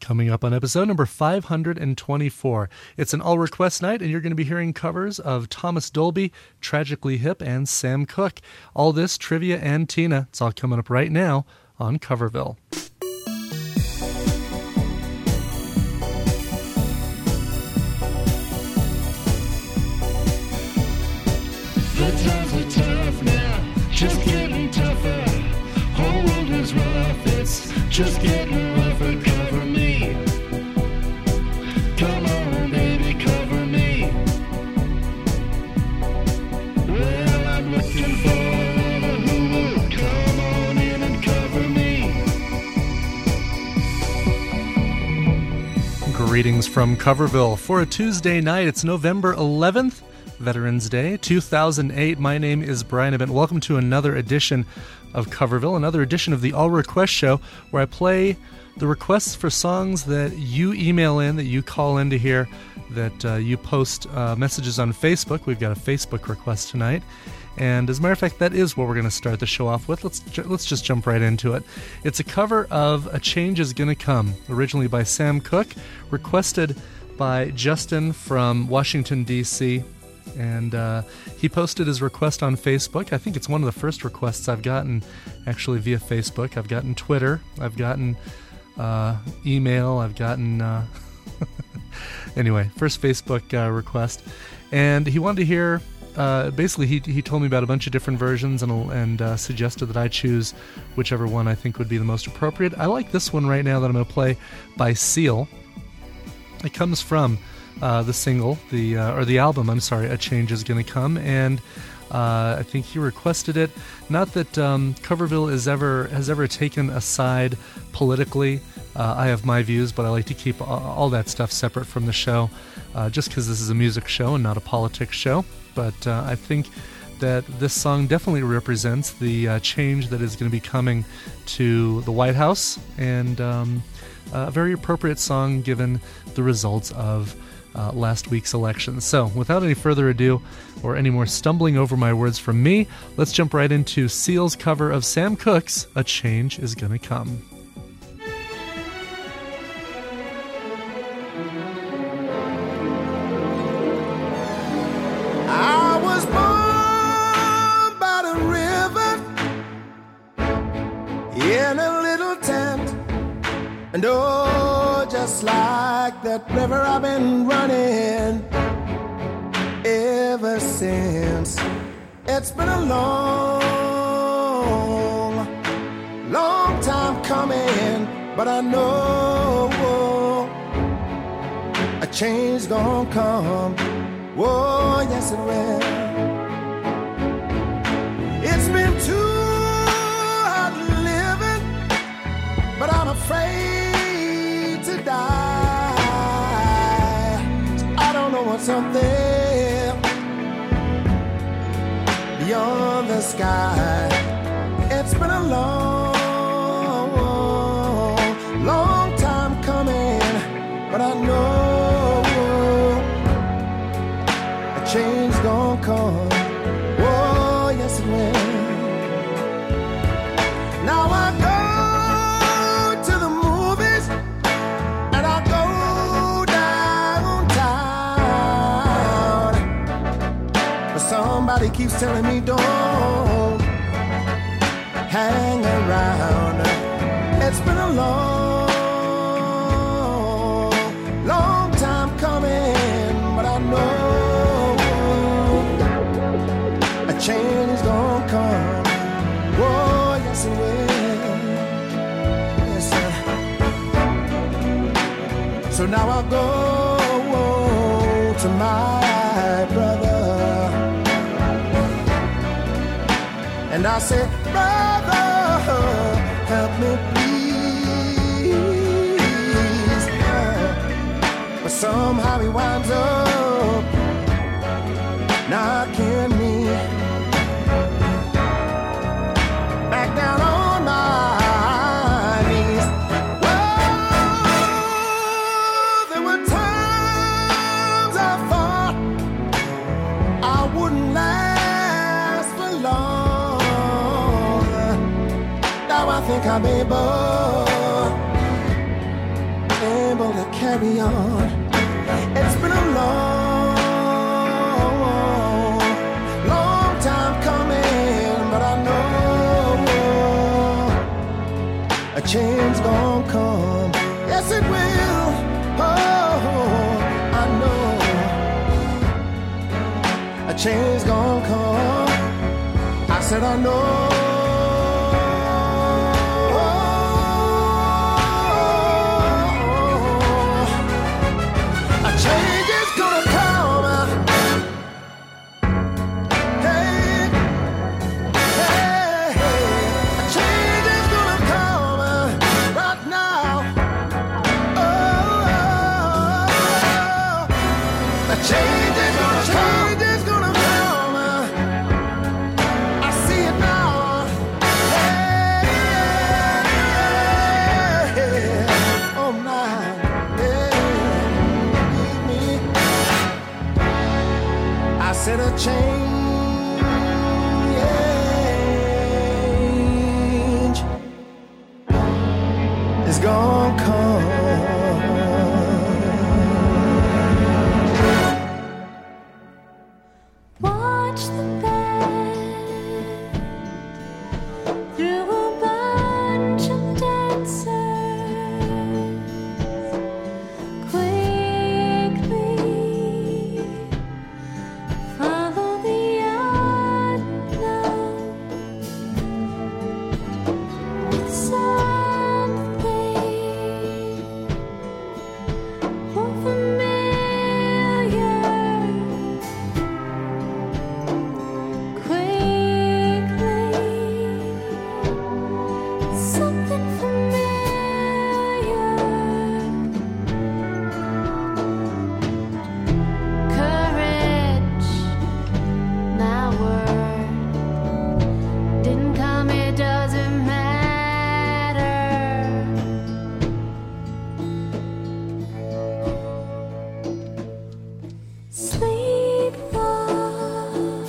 Coming up on episode number 524. It's an all-request night, and you're going to be hearing covers of Thomas Dolby, Tragically Hip, and Sam Cooke. All this, trivia, and Tina. It's all coming up right now on Coverville. The times are tough now, just getting tougher. Whole world is rough, it's just getting rougher. Cover me. Come on, baby, cover me. Well, I'm looking for who will come on in and cover me. Greetings from Coverville. For a Tuesday night, it's November 11th, Veterans Day, 2008. My name is Brian Event. Welcome to another edition of Coverville, another edition of the All Request Show, where I play the requests for songs that you email in, that you call in to hear, that you post messages on Facebook. We've got a Facebook request tonight. And as a matter of fact, that is what we're going to start the show off with. Let's just jump right into it. It's a cover of A Change Is Gonna Come, originally by Sam Cooke, requested by Justin from Washington, D.C., and he posted his request on Facebook. I think it's one of the first requests I've gotten actually via Facebook. I've gotten Twitter. I've gotten email. I've gotten... Anyway, first Facebook request. And he wanted to hear... basically, he told me about a bunch of different versions and suggested that I choose whichever one I think would be the most appropriate. I like this one right now that I'm going to play by Seal. It comes from... the single, the album, I'm sorry, A Change Is Gonna Come, and I think he requested it. Not that Coverville has ever taken a side politically. I have my views, but I like to keep all that stuff separate from the show, just because this is a music show and not a politics show. But I think that this song definitely represents the change that is going to be coming to the White House, and a very appropriate song given the results of last week's election. So, without any further ado, or any more stumbling over my words from me, let's jump right into Seal's cover of Sam Cooke's A Change Is Gonna Come. I was born by the river in a little tent, and oh, just like that river I've been running ever since. It's been a long, long time coming, but I know a change gonna come. Whoa, yes it will. It's been too hard living, but I'm afraid to die. I don't know what's up there beyond the sky. It's been a long, long time coming, but I know a change gonna come. Oh, yes it will. Now I go to the movies and I go downtown, but somebody keeps telling me don't hang around. It's been a long, long time coming, but I know a change is gonna come. Oh, yes it will. Yes, sir. So now I go to my brother and I say, brother, help me please. But somehow he winds up knocking me back down on my knees. Well, there were times I thought I wouldn't last for long. Now I think I'm able to carry on. It's been a long, long time coming, but I know a change gonna come. Yes, it will. Oh, I know a change gonna come. I said I know. Said a change is gonna come. Watch the band through a bunch of dancers quickly. Follow the unknown with something more familiar. Quickly, something familiar. Courage, my word, didn't come, it doesn't matter. Sleepwalk,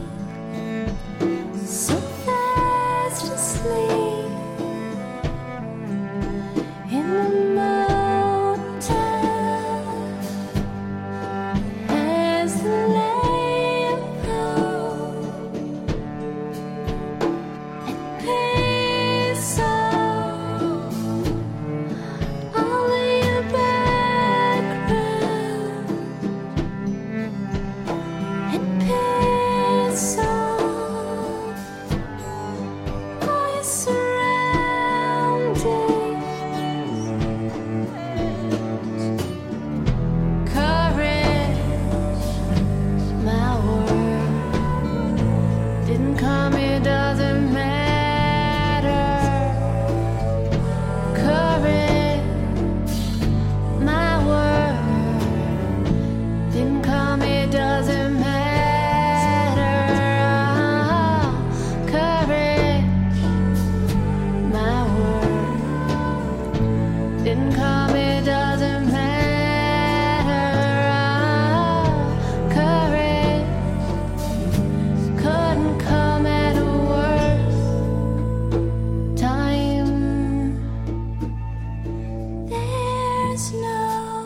so fast asleep in the motel as the lamp glows and pace all in your background and pace all your surroundings. Courage, my word, didn't come, it doesn't matter. Courage, my word, didn't come, it doesn't matter. Courage, my word, didn't come, it doesn't matter. Courage couldn't come at a worse time. There's no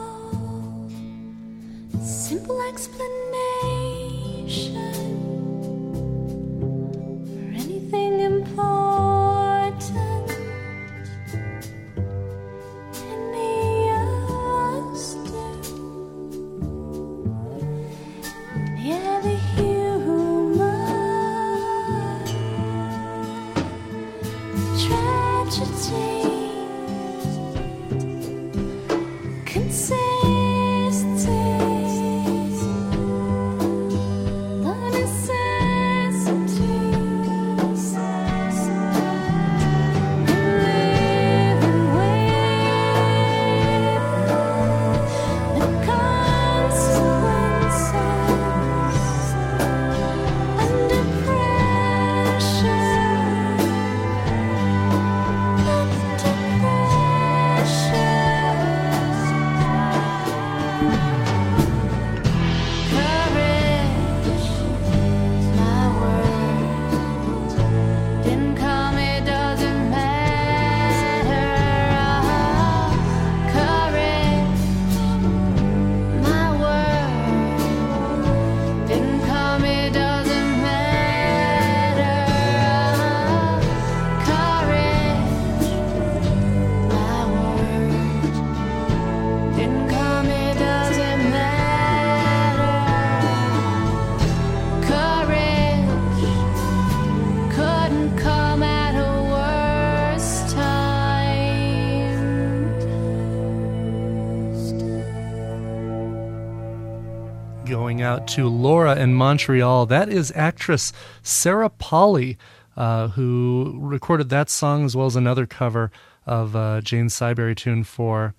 simple explanation for anything important. Any of us do. Yeah, the human tragedy consists in the necessities and living with the consequences under pressure. Under pressure. Going out to Laura in Montreal. That is actress Sarah Polley, who recorded that song as well as another cover of Jane Siberry tune for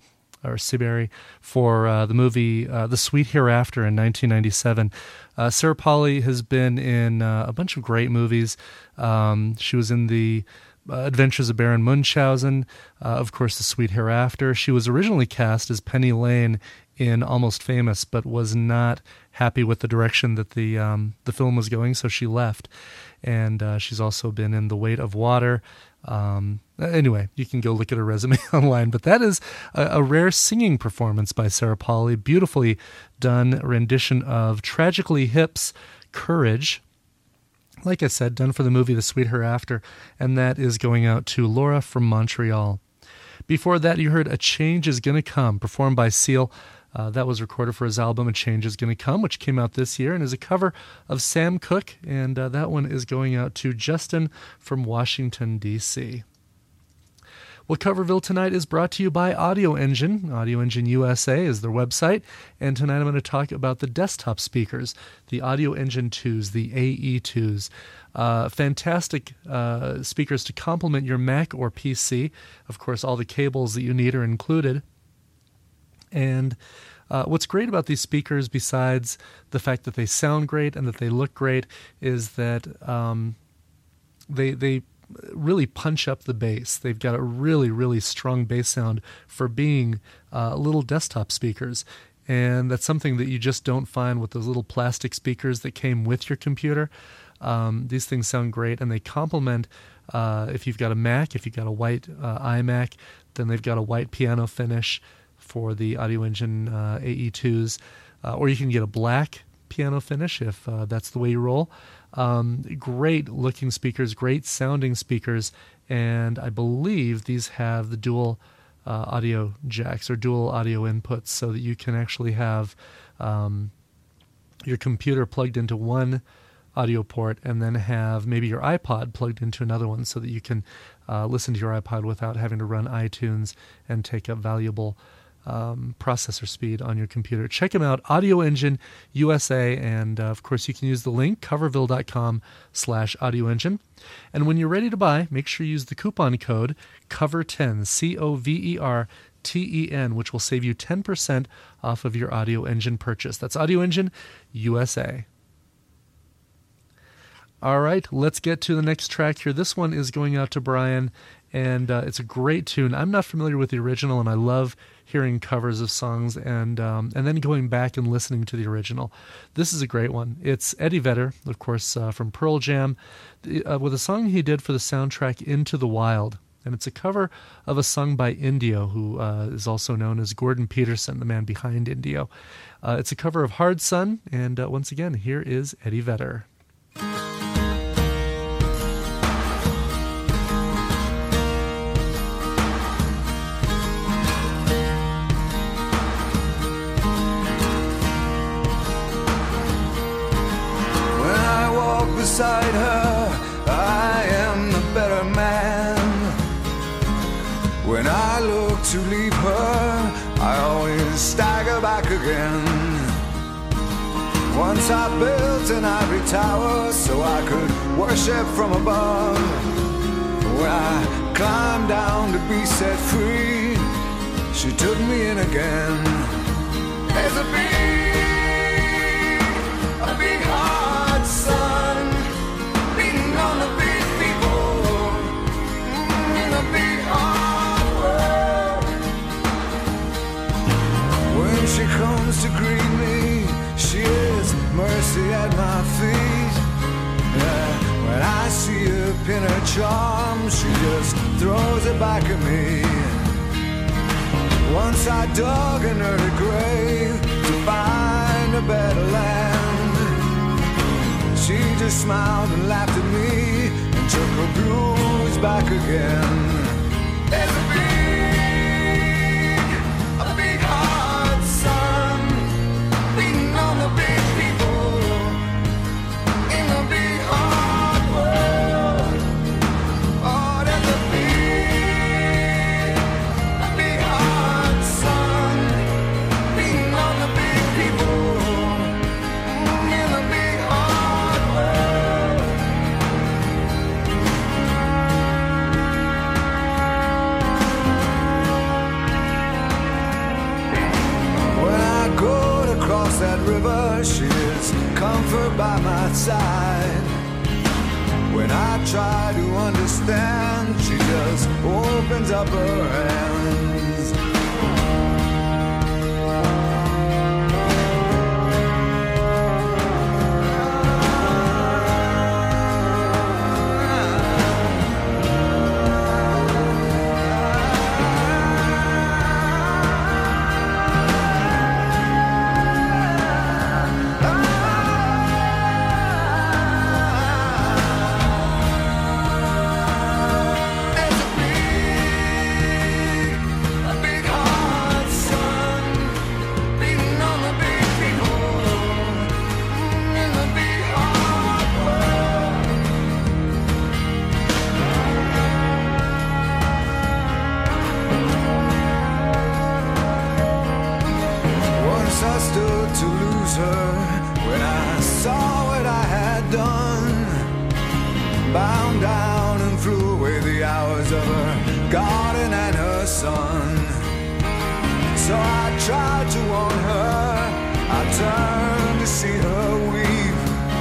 the movie The Sweet Hereafter in 1997. Sarah Polley has been in a bunch of great movies. She was in the Adventures of Baron Munchausen, of course, The Sweet Hereafter. She was originally cast as Penny Lane in Almost Famous, but was not happy with the direction that the film was going, so she left. And she's also been in The Weight of Water. Anyway, you can go look at her resume online, but that is a rare singing performance by Sarah Polley. Beautifully done rendition of Tragically Hip's Courage. Like I said, done for the movie The Sweet Hereafter, and that is going out to Laura from Montreal. Before that, you heard A Change Is Gonna Come, performed by Seal. That was recorded for his album A Change Is Gonna Come, which came out this year and is a cover of Sam Cooke, and that one is going out to Justin from Washington, D.C. Well, Coverville tonight is brought to you by Audio Engine. Audio Engine USA is their website, and tonight I'm going to talk about the desktop speakers, the Audio Engine 2s, the AE2s. Fantastic speakers to complement your Mac or PC. Of course, all the cables that you need are included. And what's great about these speakers, besides the fact that they sound great and that they look great, is that they really punch up the bass. They've got a really, really strong bass sound for being little desktop speakers. And that's something that you just don't find with those little plastic speakers that came with your computer. These things sound great, and they complement, if you've got a Mac, if you've got a white iMac, then they've got a white piano finish for the Audio Engine AE2s, or you can get a black piano finish if that's the way you roll. Great looking speakers, great sounding speakers, and I believe these have the dual audio jacks or dual audio inputs, so that you can actually have your computer plugged into one audio port and then have maybe your iPod plugged into another one, so that you can listen to your iPod without having to run iTunes and take up valuable processor speed on your computer. Check them out, Audio Engine USA, and of course you can use the link coverville.com/Audio Engine. And when you're ready to buy, make sure you use the coupon code COVER10, COVERTEN, which will save you 10% off of your Audio Engine purchase. That's Audio Engine USA. All right, let's get to the next track here. This one is going out to Brian, and it's a great tune. I'm not familiar with the original, and I love hearing covers of songs and then going back and listening to the original. This is a great one. It's Eddie Vedder, of course, from Pearl Jam, with a song he did for the soundtrack Into the Wild. And it's a cover of a song by Indio, who is also known as Gordon Peterson, the man behind Indio. It's a cover of Hard Sun, and once again, here is Eddie Vedder. Beside her, I am the better man. When I look to leave her, I always stagger back again. Once I built an ivory tower so I could worship from above. When I climbed down to be set free, she took me in again. There's a big hard sun on the big people in the big hard world. When she comes to greet me, she is mercy at my feet. Yeah, when I see her pin her charm, she just throws it back at me. Once I dug an early grave to find a better land. She just smiled and laughed at me and took her blues back again. There's a big hard sun beating on the big people in the big hard world. Oh, there's a big hard sun beating on the big people across that river, she is comfort by my side. When I try to understand, she just opens up her hands. Bound down and flew away the hours of her garden and her son. So I tried to warn her, I turned to see her weep.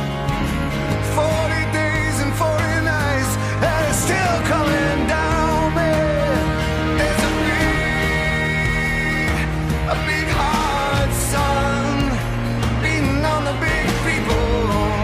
40 days and 40 nights, and it's still coming down me. There's a big hard sun beating on the big people.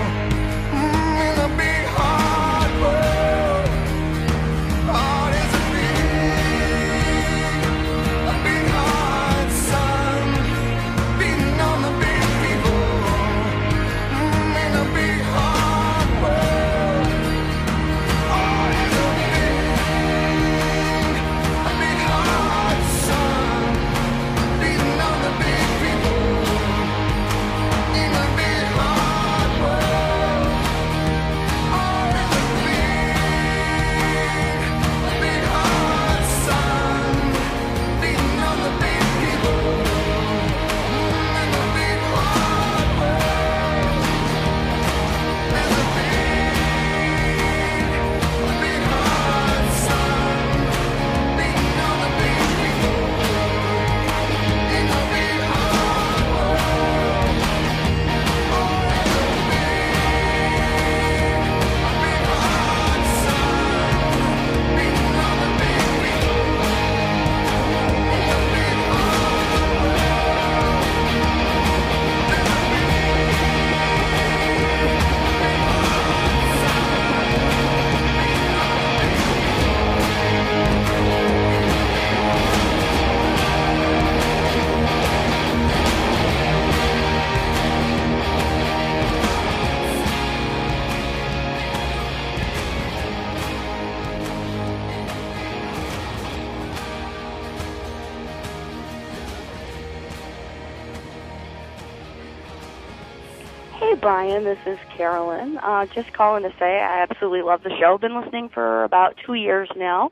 Brian, this is Carolyn. Just calling to say I absolutely love the show. Been listening for about 2 years now,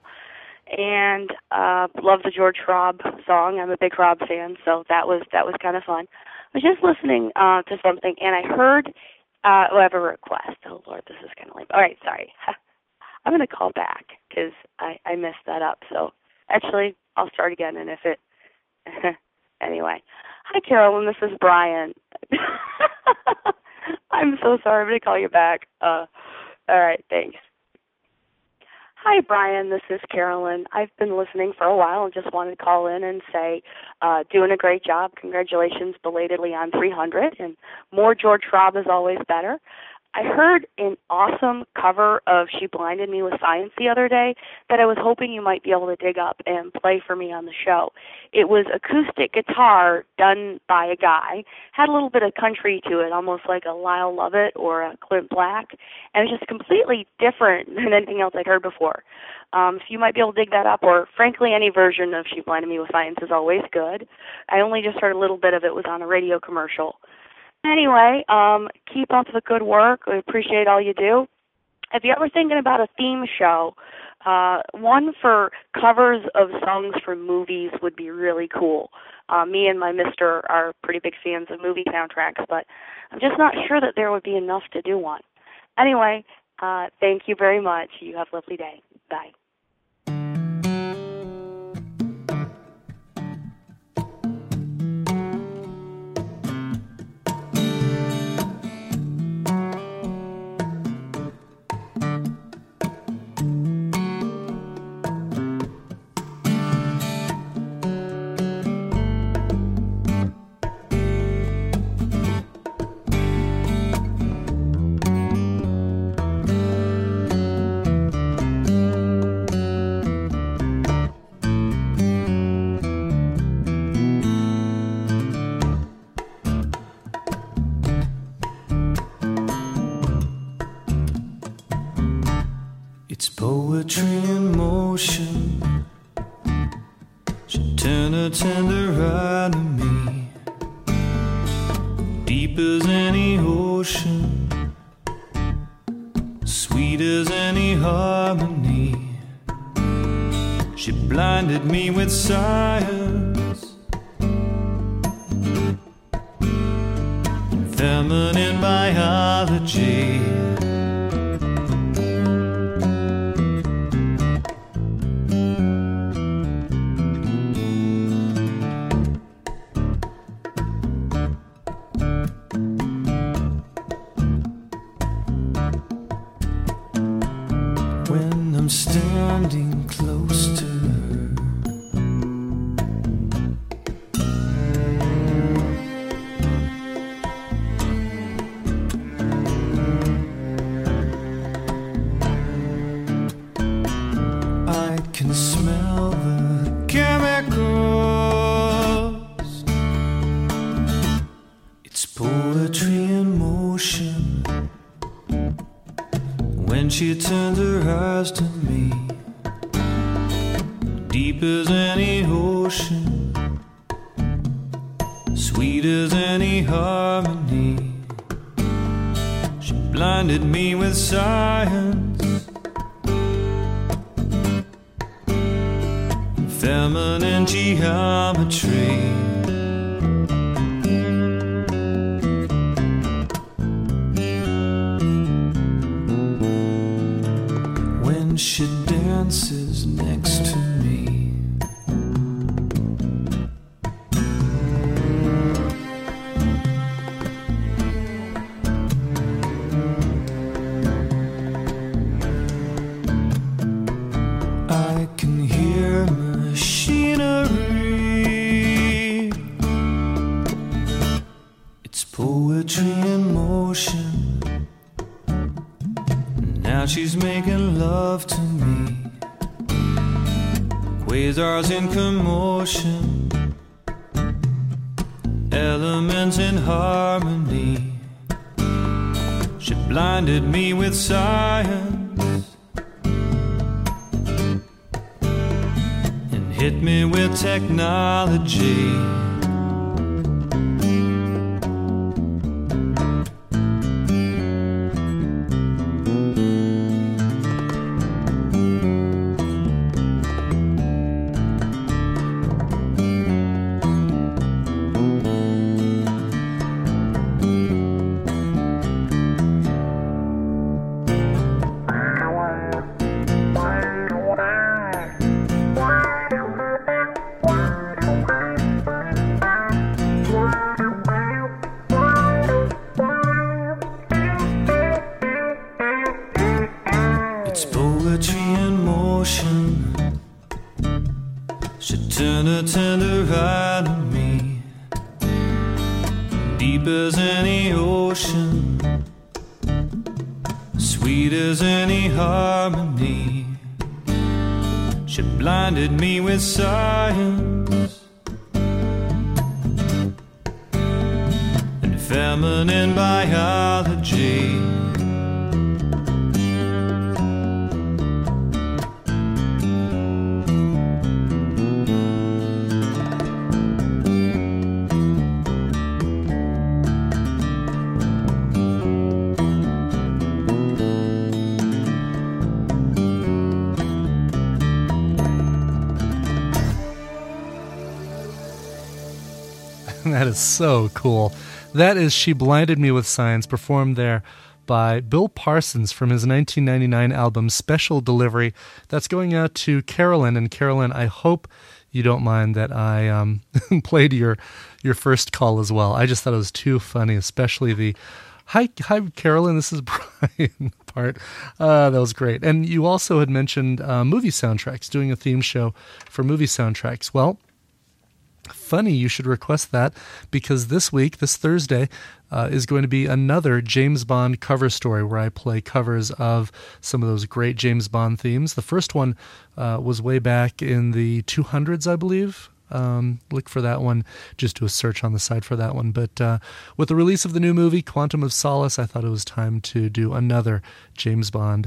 and love the George Schwab song. I'm a big Schwab fan, so that was kind of fun. I was just listening to something, and I heard. I have a request. Oh Lord, this is kind of lame. All right, sorry. I'm going to call back because I messed that up. So actually, I'll start again, and if it anyway. Hi, Carolyn. This is Brian. I'm so sorry. I'm going to call you back. All right, thanks. Hi, Brian. This is Carolyn. I've been listening for a while and just wanted to call in and say, doing a great job. Congratulations belatedly on 300, and more George Schwab is always better. I heard an awesome cover of She Blinded Me with Science the other day that I was hoping you might be able to dig up and play for me on the show. It was acoustic guitar done by a guy, had a little bit of country to it, almost like a Lyle Lovett or a Clint Black, and it was just completely different than anything else I'd heard before. So you might be able to dig that up, or frankly, any version of She Blinded Me with Science is always good. I only just heard a little bit of it was on a radio commercial. Anyway, keep up the good work. We appreciate all you do. If you're ever thinking about a theme show, one for covers of songs from movies would be really cool. Me and my mister are pretty big fans of movie soundtracks, but I'm just not sure that there would be enough to do one. Anyway, thank you very much. You have a lovely day. Bye. tender, tender enemy, deep as any ocean, sweet as any harmony. She blinded me with science, feminine biology. When I'm standing close to her, I can smell the chemicals. It's poetry in motion. When she turned her eyes to me, deep as any ocean, sweet as any harmony. She blinded me with science, feminine geometry. When she dances next to me, I can hear machinery. It's poetry in motion. Now she's making love to me. Quasars in commotion, elements in harmony. She blinded me with science and hit me with technology. It's poetry in motion. She turned her tender eye to me, deep as any ocean, sweet as any harmony. She blinded me with science and feminine biology. That is so cool. That is She Blinded Me with Science, performed there by Bill Parsons from his 1999 album Special Delivery. That's going out to Carolyn. And Carolyn, I hope you don't mind that I played your first call as well. I just thought it was too funny, especially the Hi Carolyn, this is Brian part. That was great. And you also had mentioned movie soundtracks, doing a theme show for movie soundtracks. Well, funny you should request that, because this week, this Thursday, is going to be another James Bond cover story where I play covers of some of those great James Bond themes. The first one was way back in the 200s, I believe. Look for that one, just do a search on the side for that one. But with the release of the new movie, Quantum of Solace, I thought it was time to do another James Bond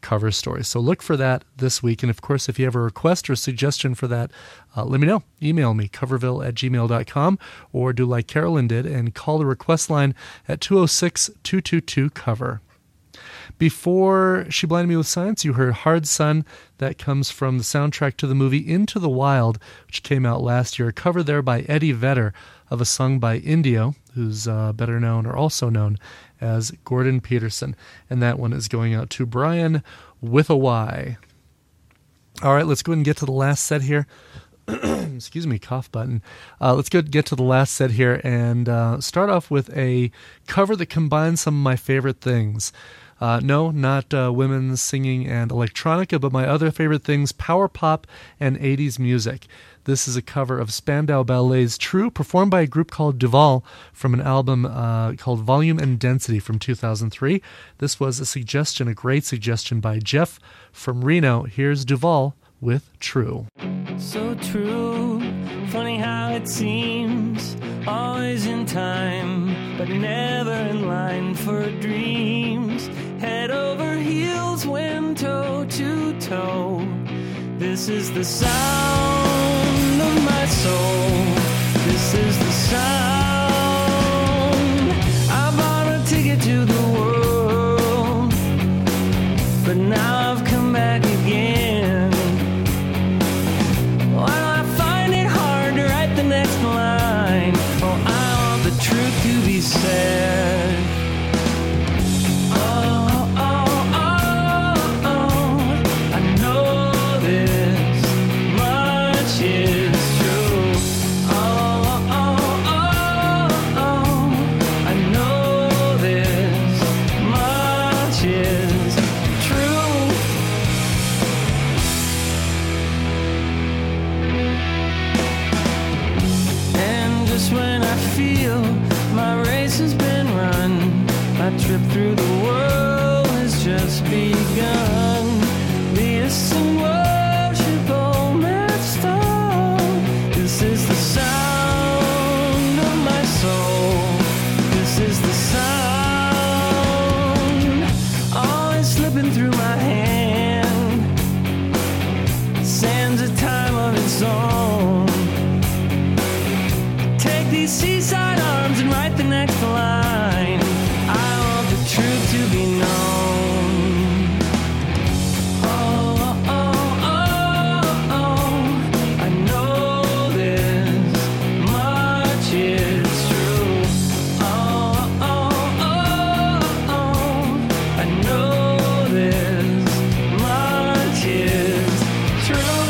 cover story. So look for that this week. And of course, if you have a request or suggestion for that, let me know. Email me, coverville@gmail.com, or do like Carolyn did and call the request line at 206-222-COVER. Before She Blinded Me with Science, you heard Hard Sun. That comes from the soundtrack to the movie Into the Wild, which came out last year. A cover there by Eddie Vedder of a song by Indio, who's better known or also known as Gordon Peterson. And that one is going out to Brian with a Y. All right, let's go ahead and get to the last set here. Excuse me, cough button. Let's get to the last set here and start off with a cover that combines some of my favorite things. No, not women singing and electronica, but my other favorite things, power pop and 80s music. This is a cover of Spandau Ballet's True, performed by a group called Duval from an album called Volume and Density from 2003. This was a great suggestion by Jeff from Reno. Here's Duval with True. So true, funny how it seems, always in time, but never in line for dreams. Head over heels when toe to toe. This is the sound of my soul. This is the sound. I bought a ticket to the world, but now I've come back again. Why do I find it hard to write the next line? Oh, I want the truth to be said. Oh, oh, oh, oh, I know this much is true. Oh, oh, oh, oh, I know this much is true. And just when I feel my race has been run, my trip through the world has just begun. Listen, worship, oh master. This is the sound of my soul. This is the sound. Always slipping through my hand. Sands a time of its own. Take these seaside arms and write the next line. I want the truth to be known. Oh, oh, oh, oh, I know this much is true. Oh, oh, oh, oh, I know this much is true.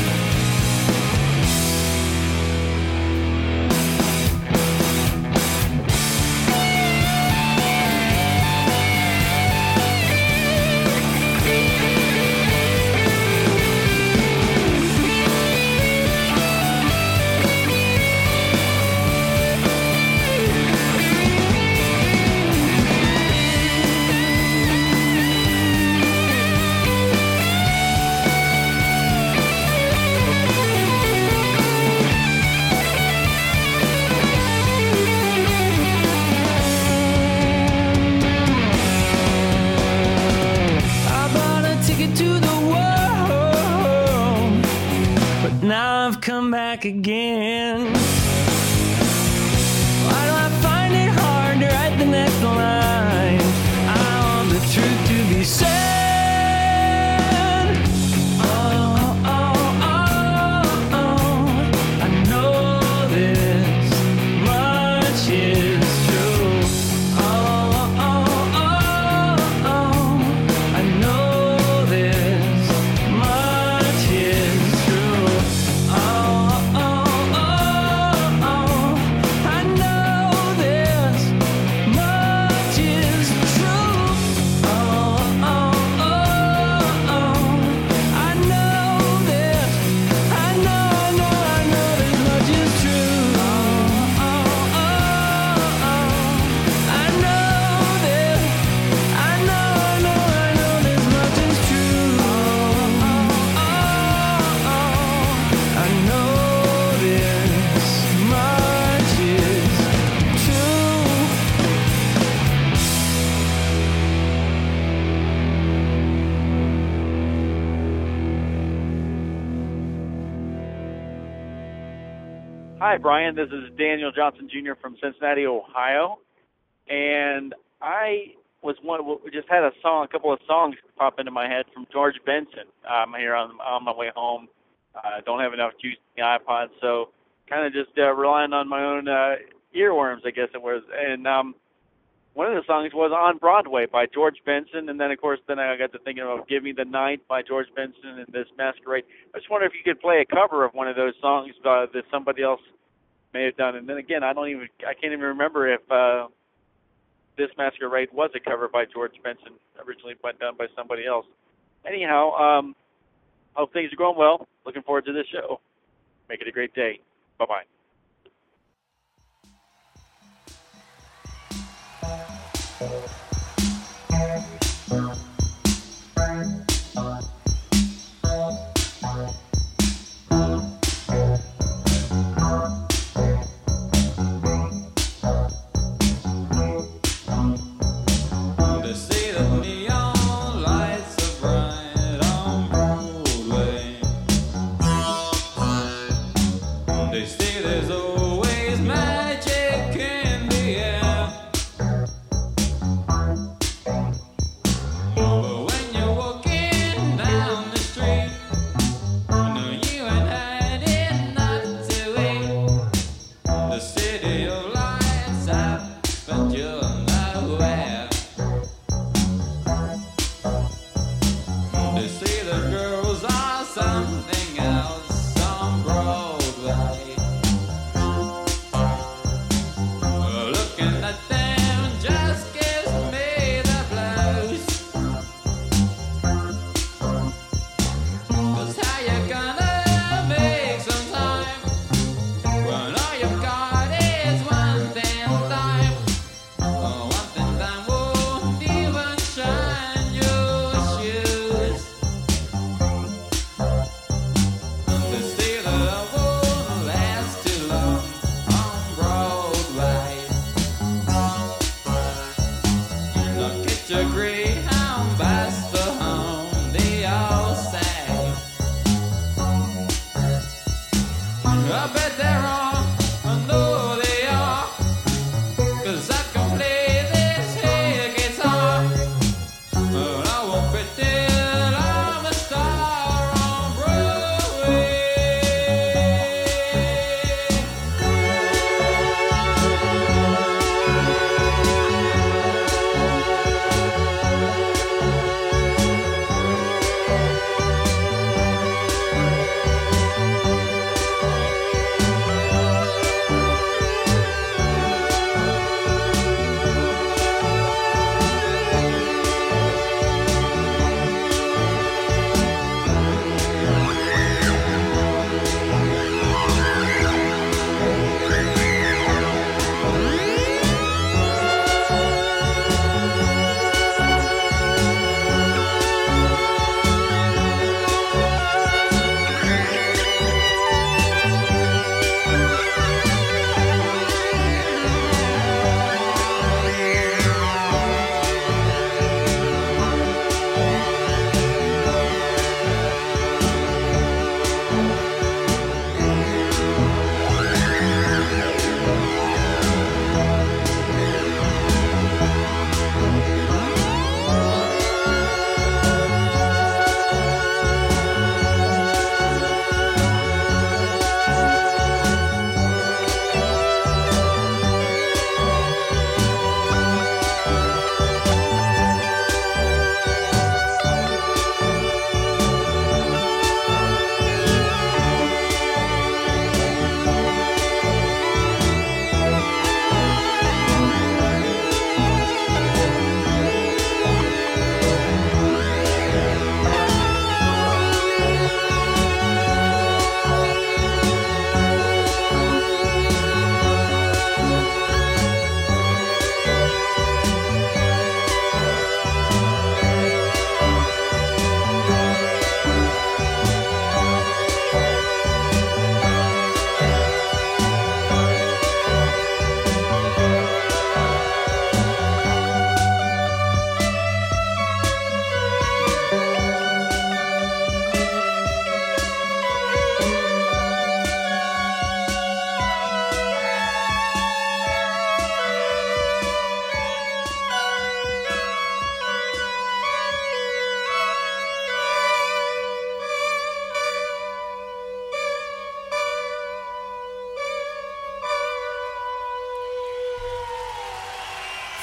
I bought a ticket to the world, but now I've come back again. Why do I find it hard to write the next line? I want the truth to be said. Oh, oh, oh, oh, I know this much is true. Oh, oh, oh, oh, I know this much is true. Oh, oh, oh, oh, Hi, Brian. This is Daniel Johnson Jr. from Cincinnati, Ohio. And I just had a couple of songs pop into my head from George Benson. I'm here on my way home. Don't have enough juice in the iPod, so kind of just relying on my own earworms, I guess it was. And one of the songs was On Broadway by George Benson, and then, of course, I got to thinking about Give Me the Night by George Benson and This Masquerade. I just wonder if you could play a cover of one of those songs that somebody else may have done. And then again, I can't even remember if This Masquerade was a cover by George Benson originally, but done by somebody else. Anyhow, hope things are going well. Looking forward to this show. Make it a great day. Bye-bye. They say that neon lights are bright on Broadway. They say that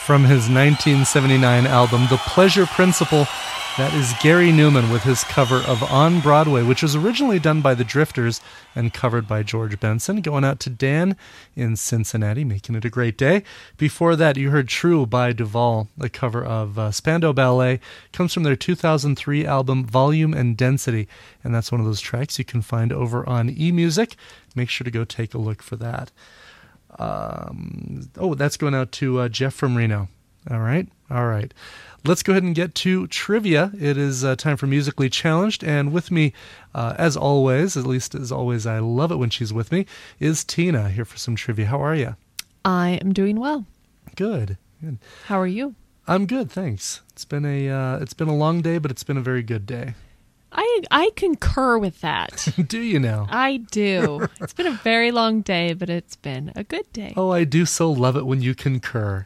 from his 1979 album, The Pleasure Principle. That is Gary Newman with his cover of On Broadway, which was originally done by the Drifters and covered by George Benson. Going out to Dan in Cincinnati, making it a great day. Before that, you heard True by Duvall, the cover of Spandau Ballet. Comes from their 2003 album, Volume and Density, and that's one of those tracks you can find over on eMusic. Make sure to go take a look for that. That's going out to Jeff from Reno. All right. Let's go ahead and get to trivia. It is time for Musically Challenged, and with me, as always, at least as always, I love it when she's with me, is Tina here for some trivia. How are you? I am doing well. Good. How are you? I'm good, thanks. It's been a long day, but it's been a very good day. I concur with that. Do you now? I do. It's been a very long day, but it's been a good day. Oh, I do so love it when you concur.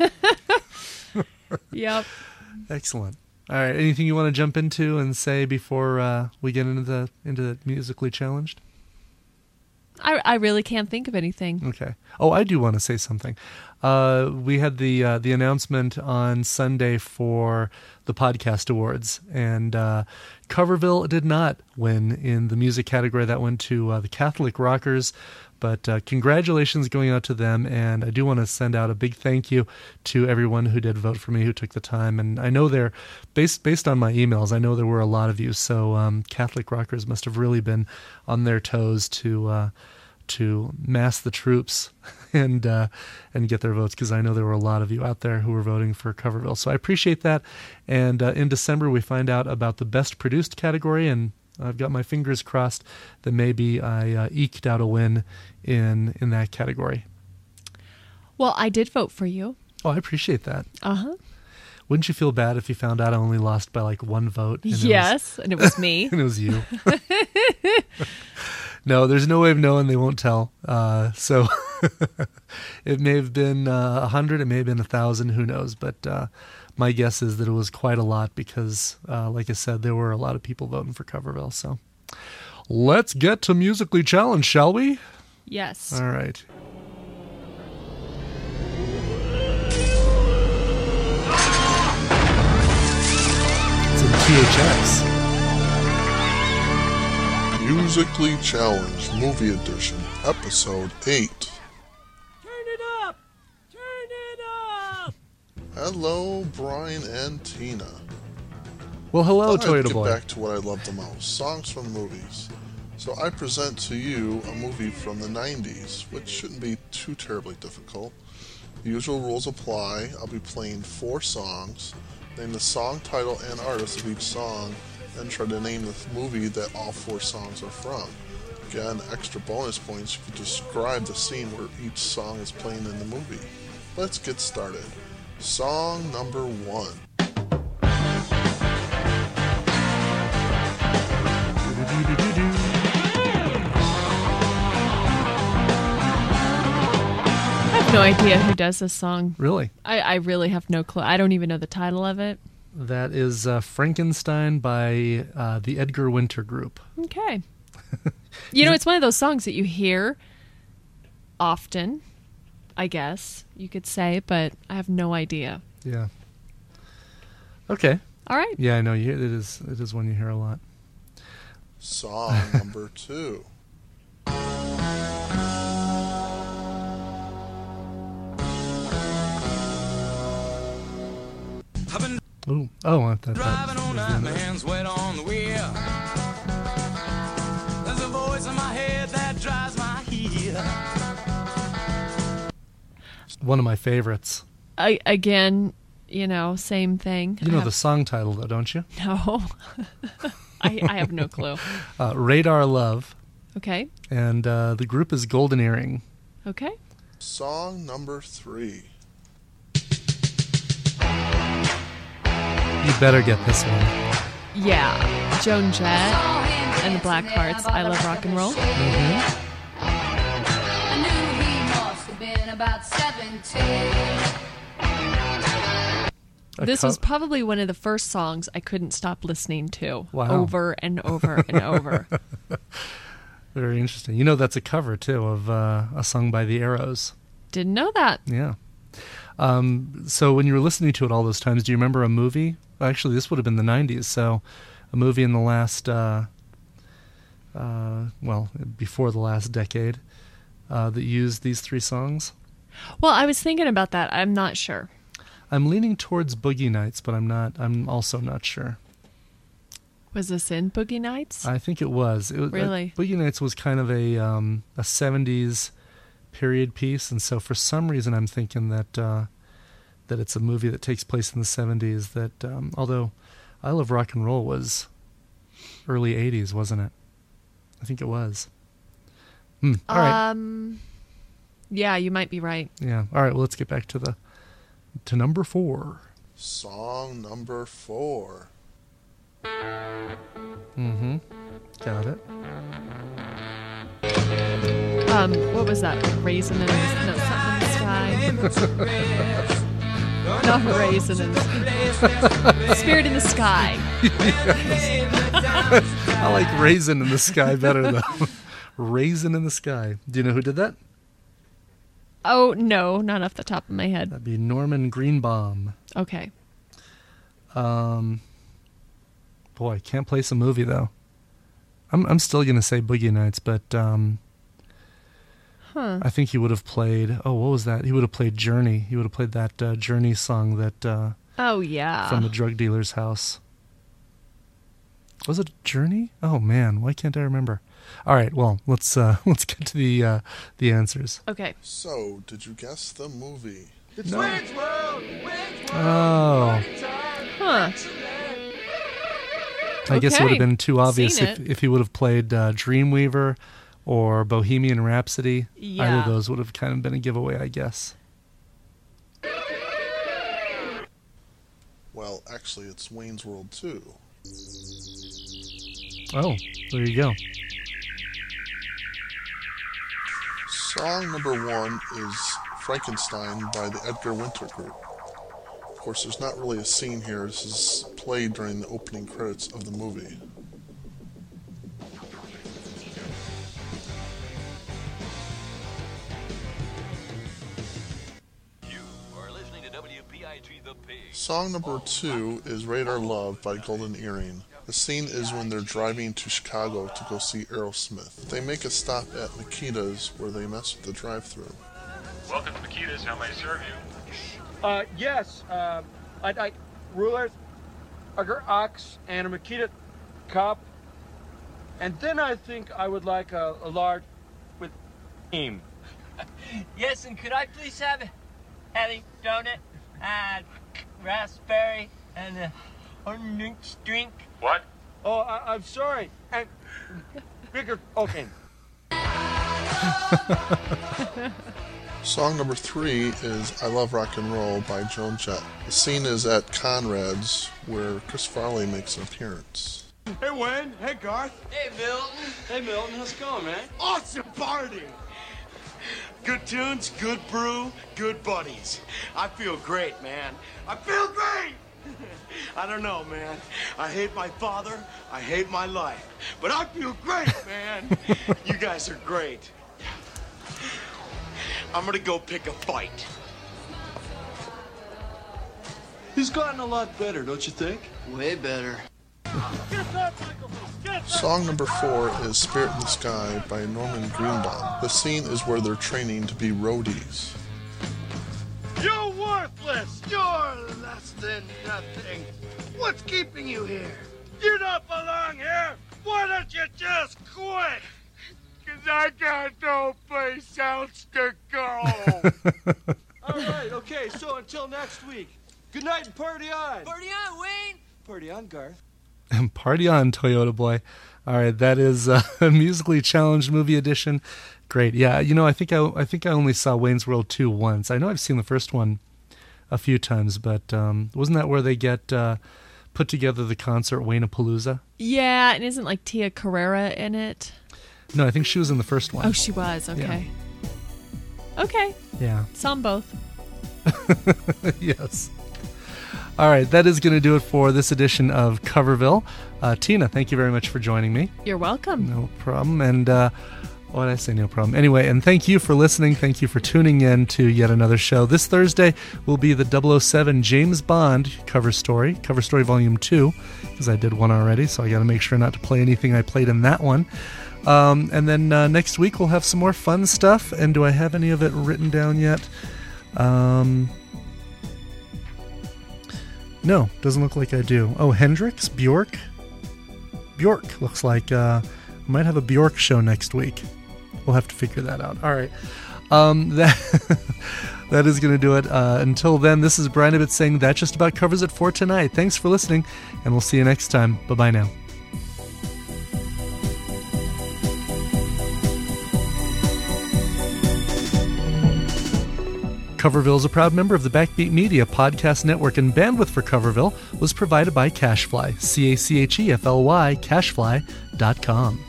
Yep. Excellent. All right. Anything you want to jump into and say before we get into the Musically Challenged? I really can't think of anything. Okay. Oh, I do want to say something. We had the announcement on Sunday for the Podcast Awards, and Coverville did not win in the music category. That went to the Catholic Rockers. But congratulations going out to them, and I do want to send out a big thank you to everyone who did vote for me, who took the time. And I know they're, based on my emails, I know there were a lot of you, so Catholic Rockers must have really been on their toes to mass the troops and get their votes, because I know there were a lot of you out there who were voting for Coverville. So I appreciate that. And in December, we find out about the Best Produced category, and I've got my fingers crossed that maybe I eked out a win in that category. Well, I did vote for you. Oh, I appreciate that. Uh-huh. Wouldn't you feel bad if you found out I only lost by like one vote? Yes, and it was me. And it was you. No, there's no way of knowing. They won't tell. So it may have been 100, it may have been 1,000, who knows, but my guess is that it was quite a lot because, like I said, there were a lot of people voting for Coverville. So let's get to Musically Challenged, shall we? Yes. All right. It's in THX. Musically Challenged Movie Edition, Episode 8. Hello, Brian and Tina. Well, hello, I'd Toyota get Boy. back to what I love the most, songs from movies. So I present to you a movie from the 90s, which shouldn't be too terribly difficult. The usual rules apply. I'll be playing 4 songs, name the song title and artist of each song, and try to name the movie that all 4 songs are from. Again, extra bonus points if you describe the scene where each song is playing in the movie. Let's get started. Song number 1. I have no idea who does this song. Really? I really have no clue. I don't even know the title of it. That is Frankenstein by the Edgar Winter Group. Okay. You know, it's one of those songs that you hear often, I guess you could say, but I have no idea. Yeah. Okay. All right. Yeah, I know. It is one you hear a lot. Song number 2. Ooh. Oh, I thought Driving that all was the night, end my of it. hands wet on the wheel. There's a voice in my head that drives my heel. One of my favorites. Again, you know, same thing. You know the song title, though, don't you? No. I have no clue. Radar Love. Okay. And the group is Golden Earring. Okay. Song number 3. You better get this one. Yeah. Joan Jett and the Blackhearts. I Love Rock and Roll. Mm-hmm. I knew he must have been about 17. This was probably one of the first songs I couldn't stop listening to. Wow. Over and over and over. Very interesting. You know, that's a cover, too, of a song by the Arrows. Didn't know that. Yeah. So when you were listening to it all those times, do you remember a movie? Actually, this would have been the 90s, so a movie in the last, before the last decade that used these three songs? Well, I was thinking about that. I'm not sure. I'm leaning towards Boogie Nights, but I'm also not sure. Was this in Boogie Nights? I think it was. Really? Boogie Nights was kind of a 70s period piece, and so for some reason I'm thinking that it's a movie that takes place in the 70s. That although I Love Rock and Roll was early 80s, wasn't it? I think it was. All right. Yeah, you might be right. Yeah. All right. Well, let's get back to number 4. Song number 4. Mm-hmm. Got it. What was that? Raisin in the something in the sky. Not raisin in the Spirit in the Sky. Yes. I like Raisin in the Sky better though. Raisin in the Sky. Do you know who did that? Oh no, not off the top of my head. That'd be Norman Greenbaum. Okay. Boy, can't place a movie though. I'm still gonna say Boogie Nights, but I think he would have played. Oh, what was that? He would have played Journey. He would have played that Journey song that. Oh yeah. From the drug dealer's house. Was it Journey? Oh man, why can't I remember? All right, well let's get to the answers. Okay. So, did you guess the movie? It's No. Wayne's World! Oh. Huh. I guess it would have been too obvious Seen it. if he would have played Dreamweaver or Bohemian Rhapsody. Yeah. Either of those would have kind of been a giveaway, I guess. Well, actually, it's Wayne's World 2. Oh, there you go. Song number 1 is Frankenstein by the Edgar Winter Group. Of course, there's not really a scene here. This is played during the opening credits of the movie. Song number 2 is Radar Love by Golden Earring. The scene is when they're driving to Chicago to go see Aerosmith. They make a stop at Makita's where they mess with the drive-thru. Welcome to Makita's. How may I serve you? Yes. I'd like rulers, a ox, and a Makita cup. And then I think I would like a large with cream. Yes, and could I please have a heavy donut, raspberry, and a orange drink? What? Oh, I'm sorry. And bigger. Okay. Song number 3 is I Love Rock and Roll by Joan Jett. The scene is at Conrad's where Chris Farley makes an appearance. Hey, Wayne. Hey, Garth. Hey, Milton. Hey, Milton. How's it going, man? Awesome party! Good tunes, good brew, good buddies. I feel great, man. I feel great! I don't know, man. I hate my father. I hate my life. But I feel great, man. You guys are great. I'm gonna go pick a fight. He's gotten a lot better, don't you think? Way better. Song number 4 is Spirit in the Sky by Norman Greenbaum. The scene is where they're training to be roadies. You're worthless! You're less than nothing. What's keeping you here? You don't belong here! Why don't you just quit? 'Cause I got no place else to go! All right, okay, so until next week. Good night and party on! Party on, Wayne! Party on, Garth. And party on, Toyota Boy. All right, that is a musically challenged movie edition. Great, yeah. You know, I think I only saw Wayne's World 2 once. I know I've seen the first one a few times, but wasn't that where they get put together the concert Wayne-a-Palooza? Yeah, and isn't like Tia Carrera in it? No, I think she was in the first one. Oh, she was. Okay. Yeah. Okay. Yeah. Saw them both. Yes. All right, that is going to do it for this edition of Coverville. Tina, thank you very much for joining me. You're welcome. No problem. And What did I say? No problem. Anyway, and thank you for listening. Thank you for tuning in to yet another show. This Thursday will be the 007 James Bond cover story volume 2, because I did one already, so I got to make sure not to play anything I played in that one. And then next week we'll have some more fun stuff. And do I have any of it written down yet? No, doesn't look like I do. Oh, Hendrix? Bjork looks like I might have a Bjork show next week. We'll have to figure that out. All right. That is going to do it. Until then, this is Brian Ibbott saying that just about covers it for tonight. Thanks for listening, and we'll see you next time. Bye-bye now. Coverville is a proud member of the Backbeat Media Podcast Network, and bandwidth for Coverville was provided by CacheFly, CacheFly, CacheFly.com.